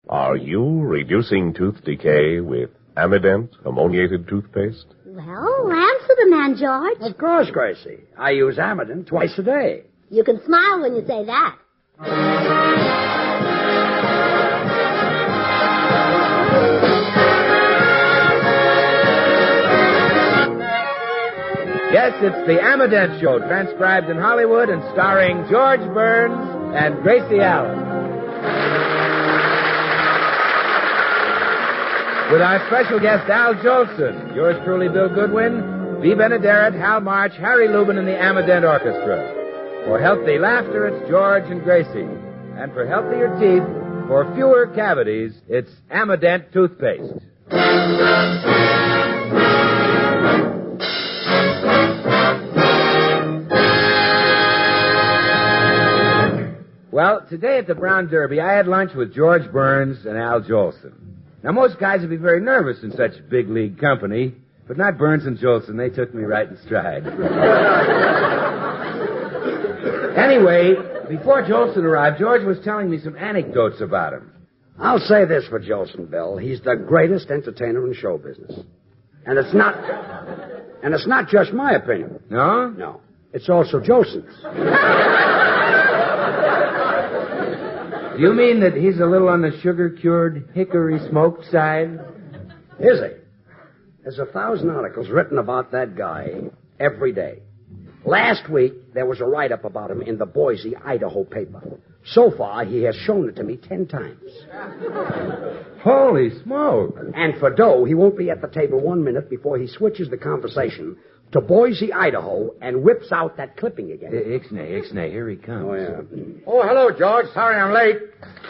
Are you reducing tooth decay with Amident ammoniated toothpaste? Well, answer the man, George. Of course, Gracie. I use Amident twice a day. You can smile when you say that. Yes, it's the Amident Show, transcribed in Hollywood and starring George Burns and Gracie Allen. With our special guest, Al Jolson, yours truly, Bill Goodwin, V. Benaderet, Hal March, Harry Lubin, and the Amident Orchestra. For healthy laughter, it's George and Gracie. And for healthier teeth, for fewer cavities, it's Amident toothpaste. Well, today at the Brown Derby, I had lunch with George Burns and Al Jolson. Now, most guys would be very nervous in such big league company, but not Burns and Jolson. They took me right in stride. Anyway, before Jolson arrived, George was telling me some anecdotes about him. I'll say this for Jolson, Bill. He's the greatest entertainer in show business. And it's not just my opinion. No? No. It's also Jolson's. Do you mean that he's a little on the sugar-cured, hickory-smoked side? Is he? There's 1,000 articles written about that guy every day. Last week, there was a write-up about him in the Boise, Idaho paper. So far, he has shown it to me 10 times. Holy smoke. And for dough, he won't be at the table 1 minute before he switches the conversation to Boise, Idaho, and whips out that clipping again. Ixnay, here he comes. Oh, yeah. Oh, hello, George. Sorry I'm late.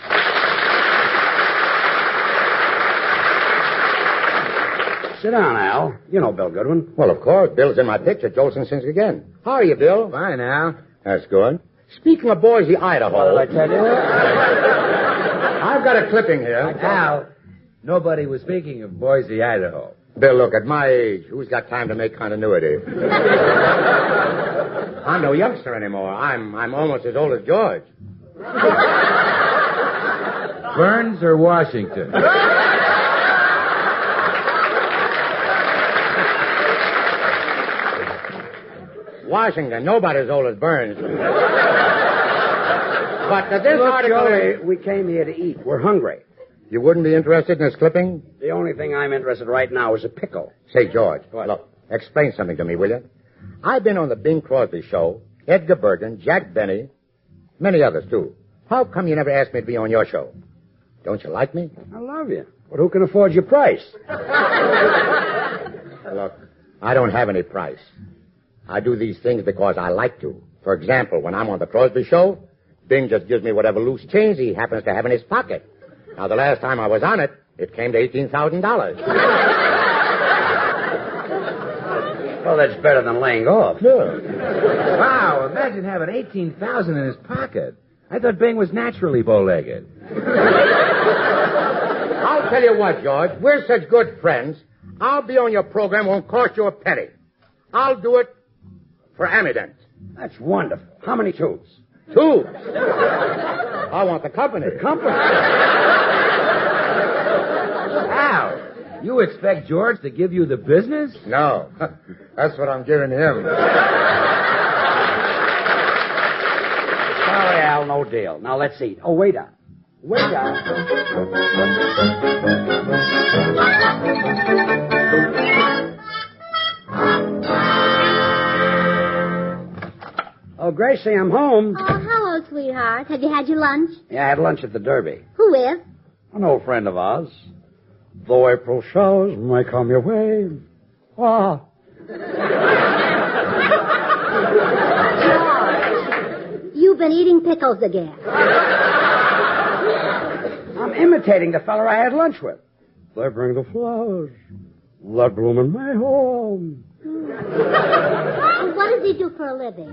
Sit down, Al. You know Bill Goodwin. Well, of course. Bill's in my picture. Jolson sings again. How are you, Bill? Fine, Al. That's good. Speaking of Boise, Idaho. What did I tell you? I've got a clipping here. Al, nobody was speaking of Boise, Idaho. Bill, look, at my age, who's got time to make continuity? I'm no youngster anymore. I'm almost as old as George. Burns or Washington? Washington. Nobody's as old as Burns. But this Look, article... Joey, we came here to eat. We're hungry. You wouldn't be interested in this clipping? The only thing I'm interested in right now is a pickle. Say, George, What? look, explain something to me, will you? I've been on the Bing Crosby show, Edgar Bergen, Jack Benny, many others, too. How come you never asked me to be on your show? Don't you like me? I love you. But who can afford your price? Look, I don't have any price. I do these things because I like to. For example, when I'm on the Crosby show, Bing just gives me whatever loose change he happens to have in his pocket. Now, the last time I was on it, it came to $18,000. Well, that's better than laying off. Sure. Wow, imagine having $18,000 in his pocket. I thought Bing was naturally bow-legged. I'll tell you what, George. We're such good friends. I'll be on your program. Won't cost you a penny. I'll do it for Amident. That's wonderful. How many tubes? 2. I want the company. The company? Al, you expect George to give you the business? No. That's what I'm giving him. Sorry, Al, no deal. Now, let's eat. Oh, waiter. Waiter. Oh, Gracie, I'm home. Oh, hello, sweetheart. Have you had your lunch? Yeah, I had lunch at the Derby. Who with? An old friend of ours. Though April showers may come your way. Ah. George, you've been eating pickles again. I'm imitating the feller I had lunch with. They bring the flowers that bloom in my home. And what does he do for a living?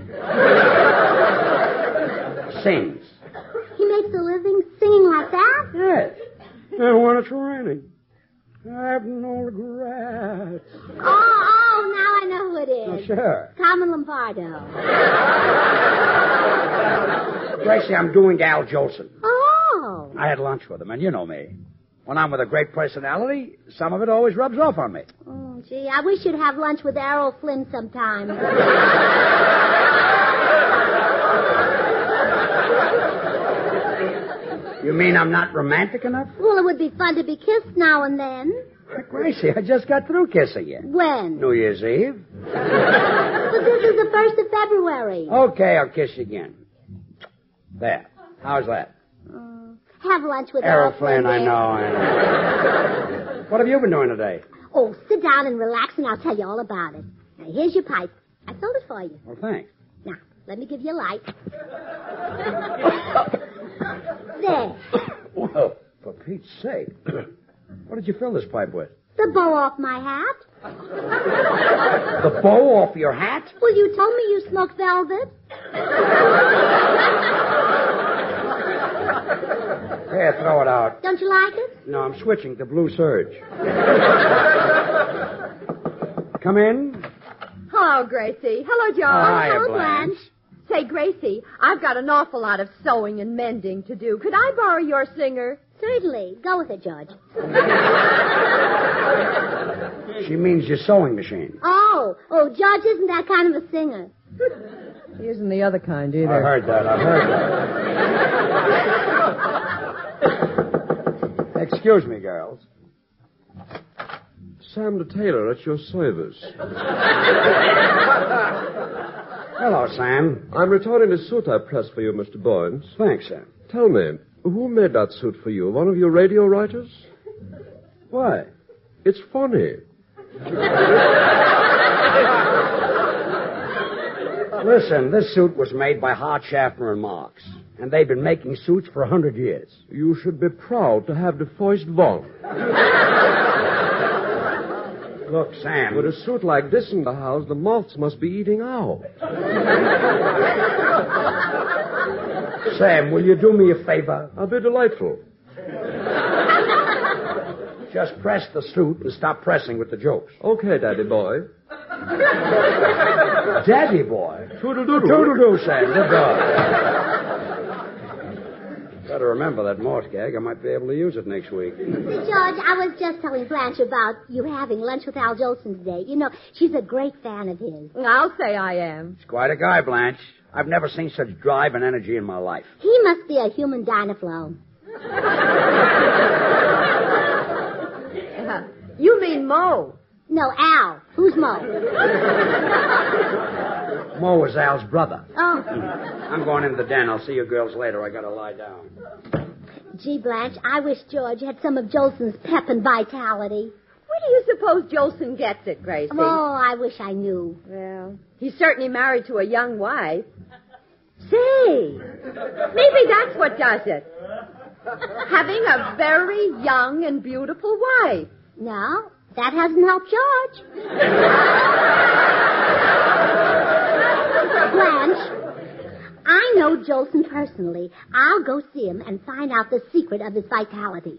Sings. He makes a living singing like that? Yes. And when it's raining, I have no regrets. Oh, now I know who it Oh, is. sure. Carmen Lombardo. Gracie, I'm doing Al Jolson. Oh. I had lunch with him, and you know me. When I'm with a great personality, some of it always rubs off on me. Oh, gee, I wish you'd have lunch with Errol Flynn sometime. You mean I'm not romantic enough? Well, it would be fun to be kissed now and then. Gracie, I just got through kissing you. When? New Year's Eve. But this is the 1st of February. Okay, I'll kiss you again. There. How's that? Have lunch with Errol Errol Flynn, I then. know. What have you been doing today? Oh, sit down and relax, and I'll tell you all about it. Now, here's your pipe. I filled it for you. Well, thanks. Now, let me give you a light. There. Well, for Pete's sake. What did you fill this pipe with? The bow off my hat. The bow off your hat? Well, you told me you smoke velvet. Here, throw it out. Don't you like it? No, I'm switching to Blue Surge. Come in. Hello, Gracie. Hello, John. Hiya, hello, Blanche. Say, Gracie, I've got an awful lot of sewing and mending to do. Could I borrow your singer? Certainly. Go with it, George. She means your sewing machine. Oh, George isn't that kind of a singer. He isn't the other kind I either. heard that. Excuse me, girls. Sam the tailor at your service. Hello, Sam. I'm returning a suit I pressed for you, Mr. Boynes. Thanks, Sam. Tell me, who made that suit for you? One of your radio writers? What? It's funny. Listen, this suit was made by Hart, Schaffner, and Marx. And they've been making suits for 100 years. You should be proud to have the first one. Look, Sam. With a suit like this in the house, the moths must be eating out. Sam, will you do me a favor? I'll be delightful. Just press the suit and stop pressing with the jokes. Okay, Daddy boy. Daddy boy. Toodle-doodle. Toodle-doo, Sam. Good dog. Better remember that Morse gag. I might be able to use it next week. George, I was just telling Blanche about you having lunch with Al Jolson today. You know, she's a great fan of his. I'll say I am. He's quite a guy, Blanche. I've never seen such drive and energy in my life. He must be a human dynaflow. You mean Mo. No, Al. Who's Mo? Mo is Al's brother. Oh. I'm going into the den. I'll see you girls later. I gotta lie down. Gee, Blanche, I wish George had some of Jolson's pep and vitality. Where do you suppose Jolson gets it, Gracie? Oh, I wish I knew. Well, he's certainly married to a young wife. Say, maybe that's what does it. Having a very young and beautiful wife. No, that hasn't helped George. Blanche, I know Jolson personally. I'll go see him and find out the secret of his vitality.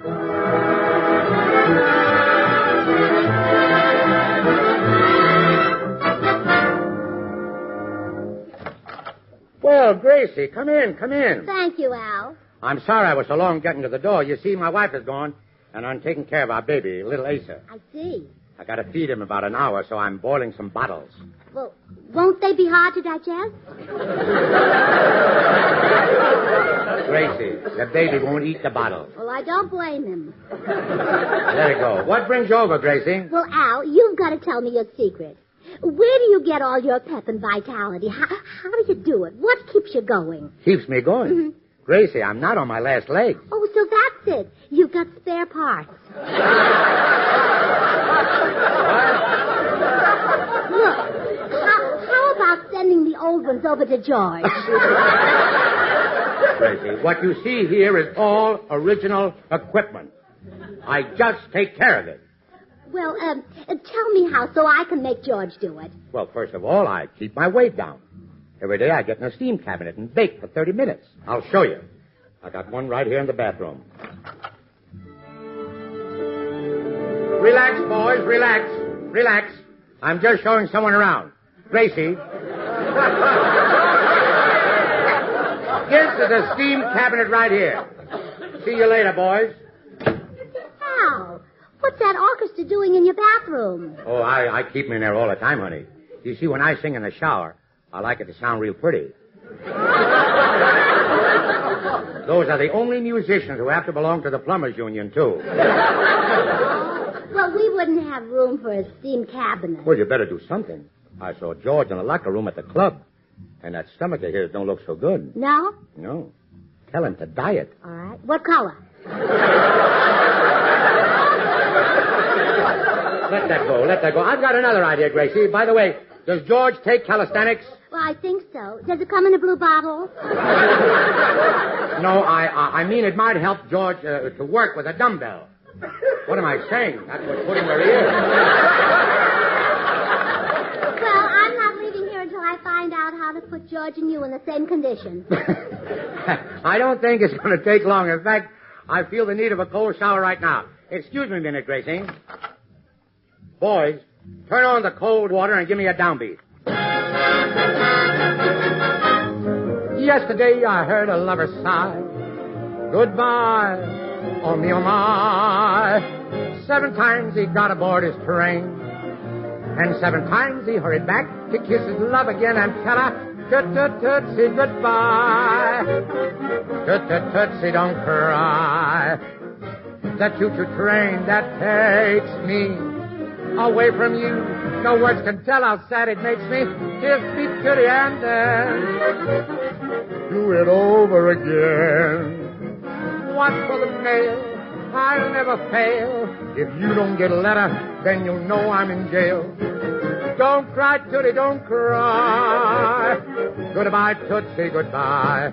Well, Gracie, come in. Thank you, Al. I'm sorry I was so long getting to the door. You see, my wife is gone, and I'm taking care of our baby, little Asa. I see. I got to feed him about an hour, so I'm boiling some bottles. Well, won't they be hard to digest? Gracie, the baby won't eat the bottles. Well, I don't blame him. There you go. What brings you over, Gracie? Well, Al, you've got to tell me your secret. Where do you get all your pep and vitality? How do you do it? What keeps you going? Keeps me going. Mm-hmm. Gracie, I'm not on my last leg. Oh, so that's it. You've got spare parts. Look, how about sending the old ones over to George? Gracie, what you see here is all original equipment. I just take care of it. Well, tell me how so I can make George do it. Well, first of all, I keep my weight down. Every day I get in a steam cabinet and bake for 30 minutes. I'll show you. I got one right here in the bathroom. Relax, boys, relax. Relax. I'm just showing someone around. Gracie. This is a steam cabinet right here. See you later, boys. Al, what's that orchestra doing in your bathroom? Oh, I keep them in there all the time, honey. You see, when I sing in the shower, I like it to sound real pretty. Those are the only musicians who have to belong to the Plumbers Union, too. Well, we wouldn't have room for a steam cabinet. Well, you better do something. I saw George in the locker room at the club, and that stomach of his don't look so good. No? No. Tell him to diet. All right. What color? Let that go. I've got another idea, Gracie. By the way, does George take calisthenics? Well, I think so. Does it come in a blue bottle? No, I mean it might help George to work with a dumbbell. What am I saying? That's what's putting where he is. Well, I'm not leaving here until I find out how to put George and you in the same condition. I don't think it's going to take long. In fact, I feel the need of a cold shower right now. Excuse me a minute, Gracie. Boys, turn on the cold water and give me a downbeat. Yesterday I heard a lover sigh. Goodbye, oh me, oh my. 7 times he got aboard his train. And 7 times he hurried back to kiss his love again and tell her, tootsie goodbye. Tootsie don't cry. The choo-choo train that takes me away from you. No words can tell how sad it makes me. Kiss me to the end and do it over again. Watch for the mail, I'll never fail. If you don't get a letter, then you'll know I'm in jail. Don't cry, Tootie, don't cry. Goodbye, Tootsie, goodbye.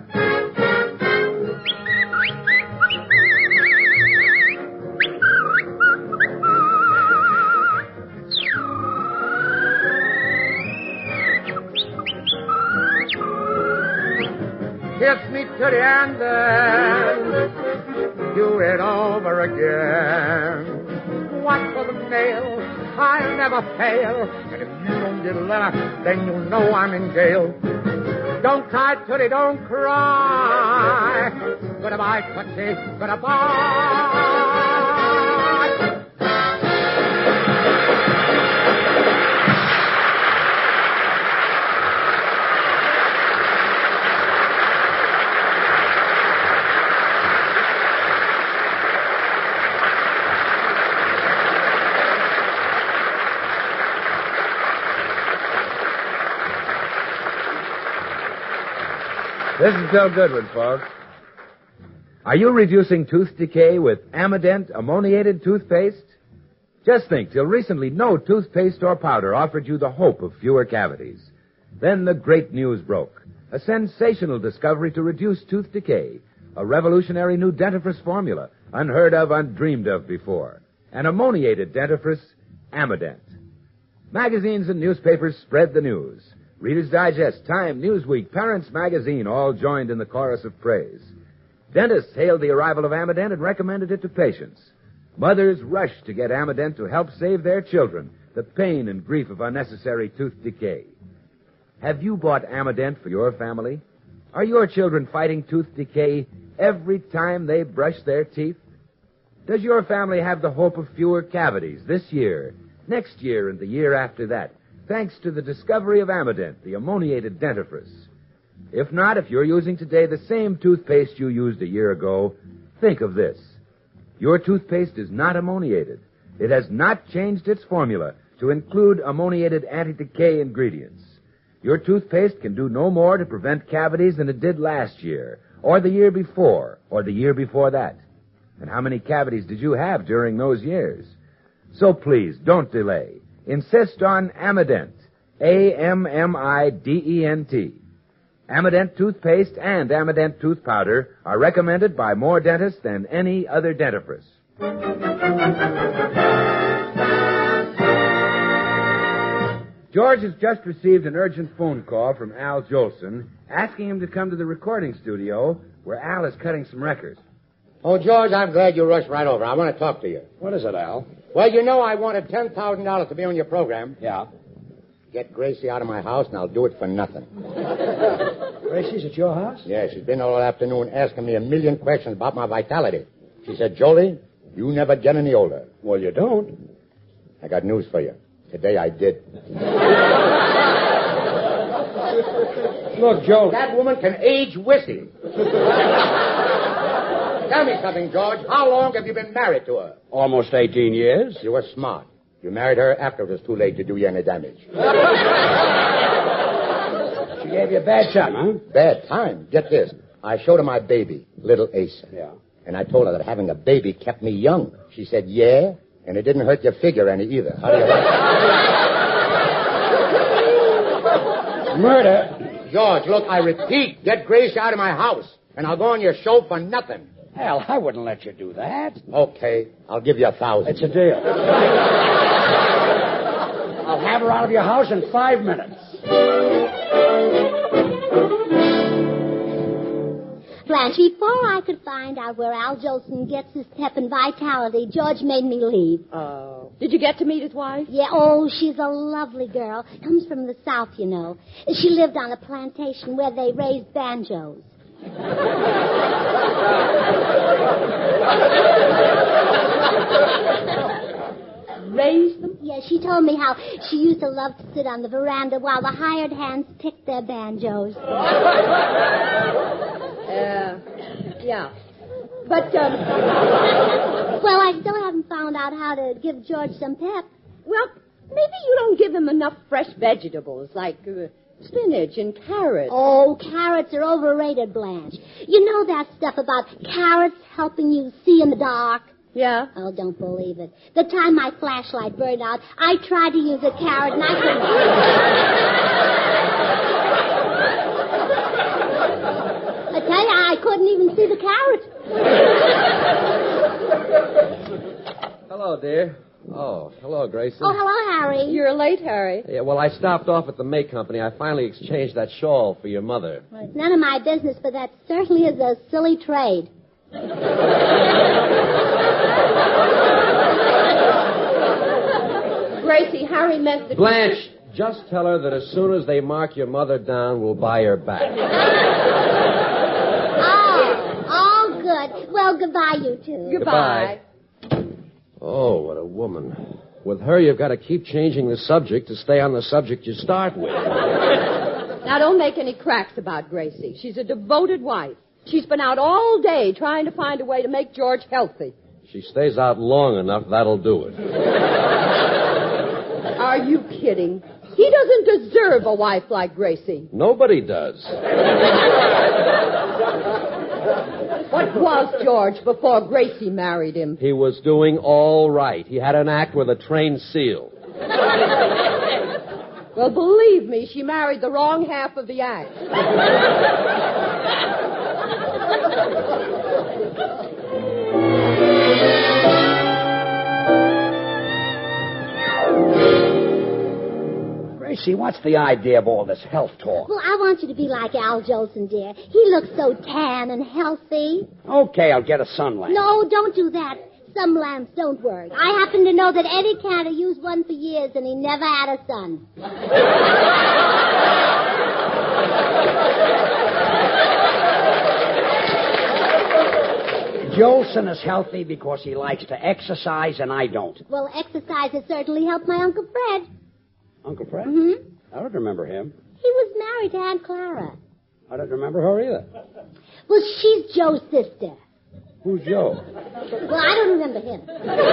Kiss me to the end then do it over again. Watch for the mail, I'll never fail. And if you don't get a letter, then you'll know I'm in jail. Don't cry, Tootie, don't cry. Goodbye, Tootsie, goodbye. This is Bill Goodwin, folks. Are you reducing tooth decay with Amident ammoniated toothpaste? Just think, till recently, no toothpaste or powder offered you the hope of fewer cavities. Then the great news broke. A sensational discovery to reduce tooth decay. A revolutionary new dentifrice formula, unheard of, undreamed of before. An ammoniated dentifrice, Amident. Magazines and newspapers spread the news. Reader's Digest, Time, Newsweek, Parents Magazine all joined in the chorus of praise. Dentists hailed the arrival of Amident and recommended it to patients. Mothers rushed to get Amident to help save their children the pain and grief of unnecessary tooth decay. Have you bought Amident for your family? Are your children fighting tooth decay every time they brush their teeth? Does your family have the hope of fewer cavities this year, next year, and the year after that, thanks to the discovery of Amident, the ammoniated dentifrice? If not, if you're using today the same toothpaste you used a year ago, think of this. Your toothpaste is not ammoniated. It has not changed its formula to include ammoniated anti-decay ingredients. Your toothpaste can do no more to prevent cavities than it did last year, or the year before, or the year before that. And how many cavities did you have during those years? So please, don't delay. Insist on Amident, A-M-M-I-D-E-N-T. Amident toothpaste and Amident tooth powder are recommended by more dentists than any other dentifrice. George has just received an urgent phone call from Al Jolson asking him to come to the recording studio where Al is cutting some records. Oh, George, I'm glad you rushed right over. I want to talk to you. What is it, Al? Well, you know I wanted $10,000 to be on your program. Yeah. Get Gracie out of my house, and I'll do it for nothing. Gracie's at your house? Yeah, she's been all afternoon asking me a million questions about my vitality. She said, Jolie, you never get any older. Well, you don't. I got news for you. Today I did. Look, Joe. That woman can age whiskey. Tell me something, George. How long have you been married to her? Almost 18 years. You were smart. You married her after it was too late to do you any damage. She gave you a bad time, huh? Bad time. Get this. I showed her my baby, little Asa. Yeah. And I told her that having a baby kept me young. She said, yeah, and it didn't hurt your figure any either. How do you like? Murder. George, look, I repeat, get Grace out of my house, and I'll go on your show for nothing. Hell, I wouldn't let you do that. Okay, I'll give you 1,000. It's a deal. I'll have her out of your house in 5 minutes. Blanche, before I could find out where Al Jolson gets his pep and vitality, George made me leave. Oh. Did you get to meet his wife? Yeah, oh, she's a lovely girl. Comes from the South, you know. She lived on a plantation where they raised banjos. Raised them? Yeah, she told me how she used to love to sit on the veranda while the hired hands picked their banjos. Yeah. But, Well, I still haven't found out how to give George some pep. well, maybe you don't give him enough fresh vegetables like spinach and carrots. Oh, carrots are overrated, Blanche. You know that stuff about carrots helping you see in the dark? Yeah? Oh, don't believe it. The time my flashlight burned out, I tried to use a carrot and I couldn't. I tell you, I couldn't even see the carrot. Hello, dear. Oh, hello, Gracie. Oh, hello, Harry. You're late, Harry. Yeah, well, I stopped off at the May Company. I finally exchanged that shawl for your mother. Well, it's none of my business, but that certainly is a silly trade. Gracie, Harry meant that... Blanche, just tell her that as soon as they mark your mother down, we'll buy her back. Oh, good. Well, goodbye, you two. Goodbye. Oh, what a woman. With her, you've got to keep changing the subject to stay on the subject you start with. Now, don't make any cracks about Gracie. She's a devoted wife. She's been out all day trying to find a way to make George healthy. She stays out long enough, that'll do it. Are you kidding? He doesn't deserve a wife like Gracie. Nobody does. What was George before Gracie married him? He was doing all right. He had an act with a trained seal. Well, believe me, she married the wrong half of the act. Gracie, what's the idea of all this health talk? Well, I want you to be like Al Jolson, dear. He looks so tan and healthy. Okay, I'll get a sun lamp. No, don't do that. Some lamps don't work. I happen to know that Eddie Cantor used one for years, and he never had a son. Jolson is healthy because he likes to exercise, and I don't. Well, exercise has certainly helped my Uncle Fred. Uncle Fred? Mm-hmm. I don't remember him. He was married to Aunt Clara. I don't remember her either. Well, she's Joe's sister. Who's Joe? Well, I don't remember him.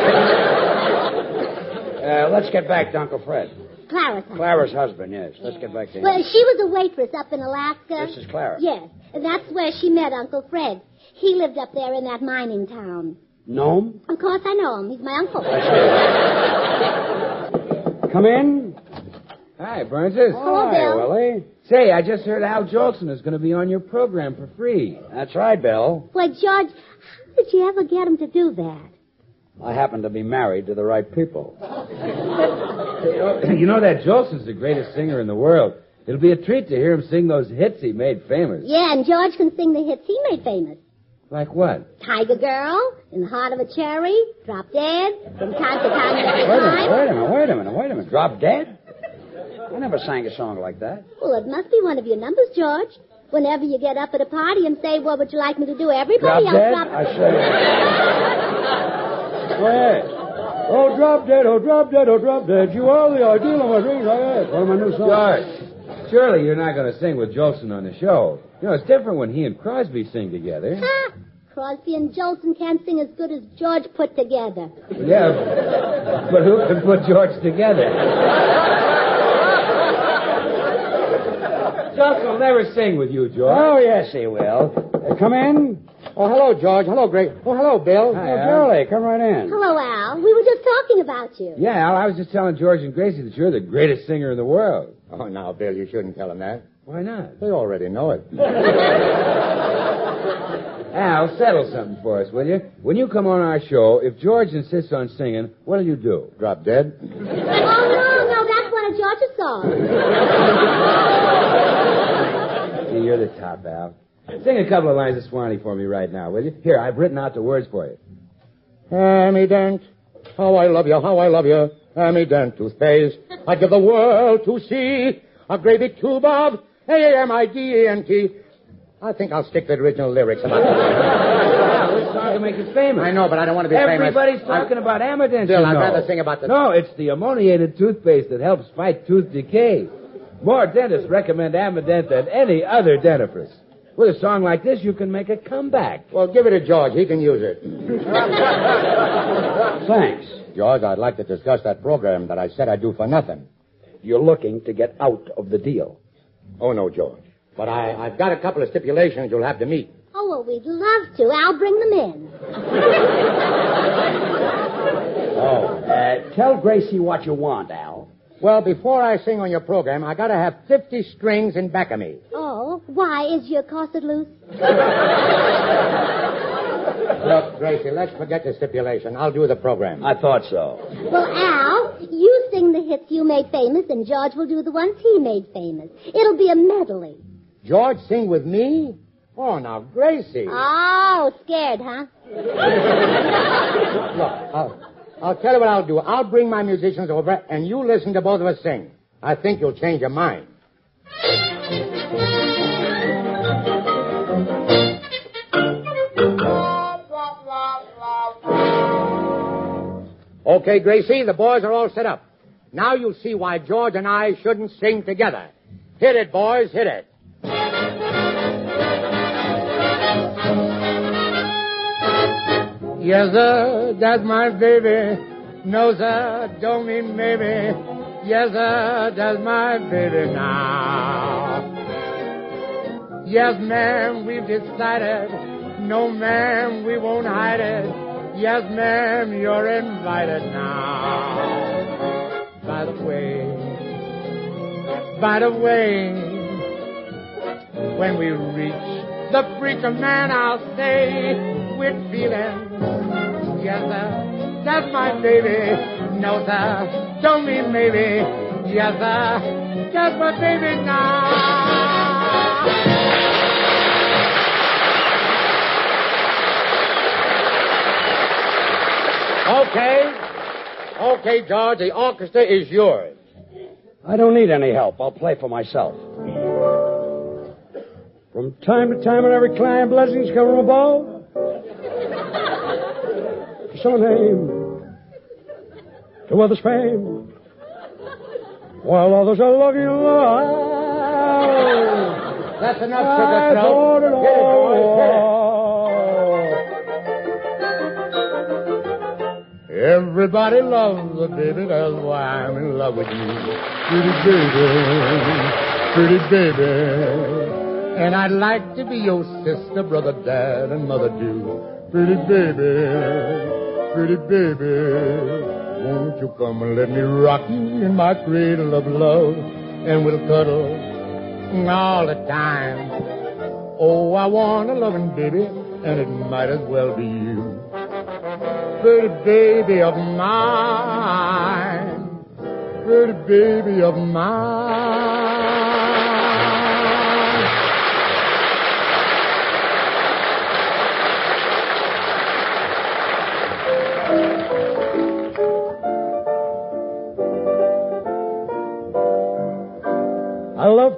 Let's get back to Uncle Fred. Clara's husband. Clara's husband, yes. Let's get back to him. Well, she was a waitress up in Alaska. This is Clara. Yes, and that's where she met Uncle Fred. He lived up there in that mining town. Gnome? Of course I know him. He's my uncle. Come in. Hi, Burnses. Hello, Hi, Bill. Willie. Say, I just heard Al Jolson is going to be on your program for free. That's right, Bill. Why, George, how did you ever get him to do that? I happen to be married to the right people. You know that Jolson's the greatest singer in the world. It'll be a treat to hear him sing those hits he made famous. Yeah, and George can sing the hits he made famous. Like what? Tiger Girl, In the Heart of a Cherry, Drop Dead, From Time to Time. Wait a minute. Drop Dead? I never sang a song like that. Well, it must be one of your numbers, George. Whenever you get up at a party and say, what would you like me to do? Everybody Drop else dead? drop... I say. Go ahead. Oh, drop dead, oh, drop dead, oh, drop dead. You are the ideal of my dreams. I ask. One of my new songs. George, surely you're not going to sing with Jolson on the show. You know, it's different when he and Crosby sing together. Ha! Crosby and Jolson can't sing as good as George put together. Yeah, but who can put George together? Jolson will never sing with you, George. Oh, yes, he will. Come in. Oh, hello, George. Hello, Greg. Oh, hello, Bill. Oh, Charlie, come right in. Hello, Al. We were just talking about you. Yeah, Al, I was just telling George and Gracie that you're the greatest singer in the world. Oh, now, Bill, you shouldn't tell them that. Why not? They already know it. Al, settle something for us, will you? When you come on our show, if George insists on singing, what'll you do? Drop dead? Oh, no, that's one of George's songs. See, you're the top, Al. Sing a couple of lines of Swanee for me right now, will you? Here, I've written out the words for you. Amy Dent, how I love you, how I love you. Amy Dent toothpaste. I'd give the world to see a great big tube of A-M-I-D-E-N-T. I think I'll stick to the original lyrics about that. Al, this song will make us famous. I know, but I don't want to be Everybody's famous. talking about Amadent. Bill, you I'd know. rather sing about the... No, it's the ammoniated toothpaste that helps fight tooth decay. More dentists recommend Amadent than any other dentifrice. With a song like this, you can make a comeback. Well, give it to George. He can use it. Thanks. George, I'd like to discuss that program that I said I'd do for nothing. You're looking to get out of the deal. Oh, no, George. But I've got a couple of stipulations you'll have to meet. Oh, well, we'd love to. I'll bring them in. Tell Gracie what you want, Al. Well, before I sing on your program, I got to have 50 strings in back of me. Oh, why? Is your corset loose? Look, Gracie, let's forget the stipulation. I'll do the program. I thought so. Well, Al, you sing the hits you made famous, and George will do the ones he made famous. It'll be a medley. George sing with me? Oh, now, Gracie. Oh, scared, huh? Look, I'll tell you what I'll do. I'll bring my musicians over, and you listen to both of us sing. I think you'll change your mind. Okay, Gracie, the boys are all set up. Now you'll see why George and I shouldn't sing together. Hit it, boys, hit it. Yes, sir, that's my baby. No, sir, don't mean maybe. Yes, sir, that's my baby now. Yes, ma'am, we've decided. No, ma'am, we won't hide it. Yes, ma'am, you're invited now. By the way, when we reach the preacher man, I'll say with feeling. Yes, sir, that's my baby. No, sir, don't mean maybe. Yes, sir, that's my baby now. Okay, George, the orchestra is yours. I don't need any help. I'll play for myself. From time to time, in every climb, blessings come from above. To some name, to others fame, while others are looking low. That's enough, Sugar Throat. Get it, boys, get it. Everybody loves a baby, that's why I'm in love with you. Pretty baby. And I'd like to be your sister, brother, dad, and mother too. Pretty baby. Won't you come and let me rock you in my cradle of love, and we'll cuddle all the time. Oh, I want a loving baby, and it might as well be you. Pretty baby of mine, pretty baby of mine.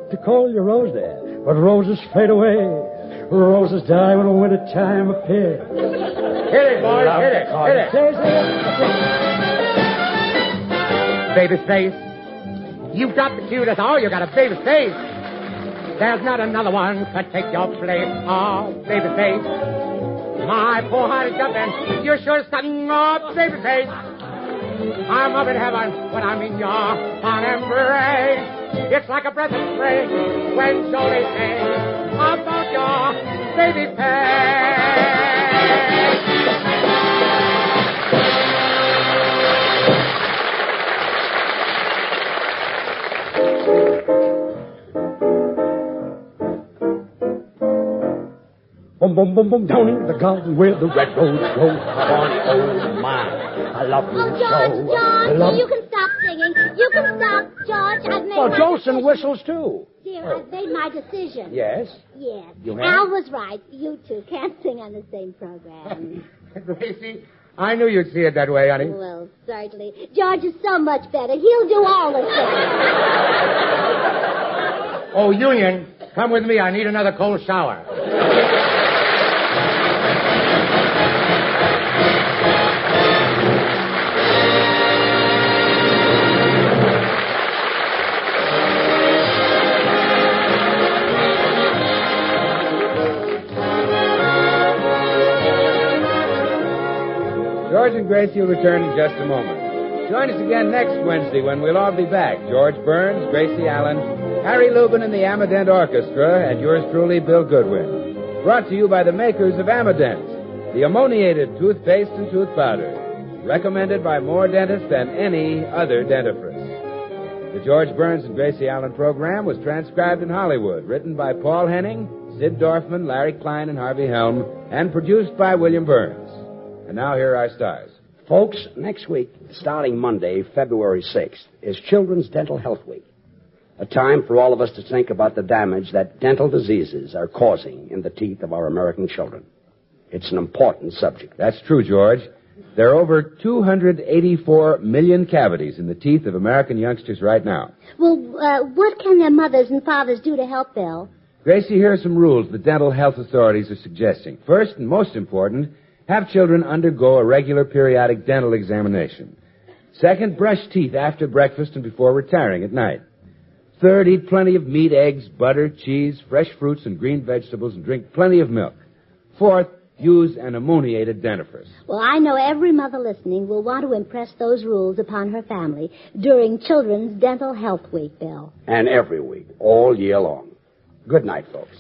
to call you Rose there, but roses fade away. Roses die when winter time appears. Hit it, boys. Hit it. Baby face. You've got the cutest. Oh, you got a baby face. There's not another one could take your place. Oh, baby face. My poor heart is jumping. You're sure stunning. Oh, baby face. I'm up in heaven when I'm in your fond embrace. It's like a breath of spring when Jolie sings about your baby face. Boom, boom, boom, boom, down in the garden where the red rose grows. Oh, my, I love you so. George, you can stop singing. You can stop, George. I've made my Jolson decision. whistles, too. Dear, I've made my decision. Yes? Yes. You have? Al was right. You two can't sing on the same program. Gracie, I knew you'd see it that way, honey. Well, certainly. George is so much better. He'll do all the singing. Oh, Union, come with me. I need another cold shower. George and Gracie will return in just a moment. Join us again next Wednesday when we'll all be back. George Burns, Gracie Allen, Harry Lubin and the Amadent Orchestra, and yours truly, Bill Goodwin. Brought to you by the makers of Amadent, the ammoniated toothpaste and tooth powder. Recommended by more dentists than any other dentifrice. The George Burns and Gracie Allen program was transcribed in Hollywood, written by Paul Henning, Sid Dorfman, Larry Klein, and Harvey Helm, and produced by William Burns. And now here are our stars. Folks, next week, starting Monday, February 6th, is Children's Dental Health Week. A time for all of us to think about the damage that dental diseases are causing in the teeth of our American children. It's an important subject. That's true, George. There are over 284 million cavities in the teeth of American youngsters right now. Well, what can their mothers and fathers do to help, Bill? Gracie, here are some rules the dental health authorities are suggesting. First, and most important, have children undergo a regular periodic dental examination. Second, brush teeth after breakfast and before retiring at night. Third, eat plenty of meat, eggs, butter, cheese, fresh fruits, and green vegetables, and drink plenty of milk. Fourth, use an ammoniated dentifrice. Well, I know every mother listening will want to impress those rules upon her family during Children's Dental Health Week, Bill. And every week, all year long. Good night, folks.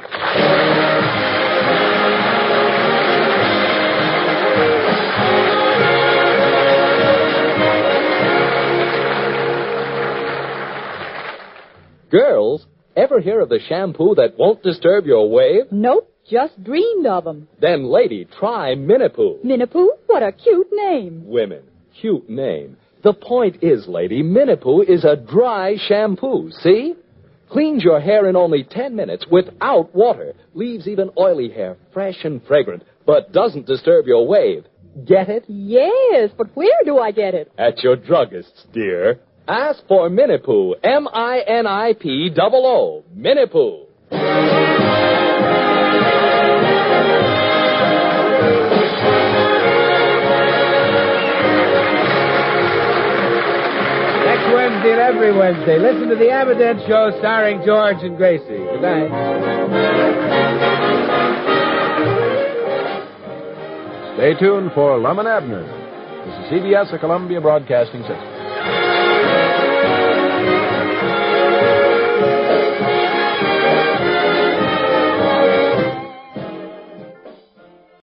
Girls, ever hear of the shampoo that won't disturb your wave? Nope, just dreamed of 'em. Then, lady, try Minipoo. Minipoo? What a cute name. Women, cute name. The point is, lady, Minipoo is a dry shampoo, see? Cleans your hair in only 10 minutes without water. Leaves even oily hair fresh and fragrant, but doesn't disturb your wave. Get it? Yes, but where do I get it? At your druggist's, dear. Ask for Minipoo. MINIPOO. Minipoo. Next Wednesday and every Wednesday, listen to the Amadent Show starring George and Gracie. Good night. Stay tuned for Lum and Abner. This is CBS, the Columbia Broadcasting System.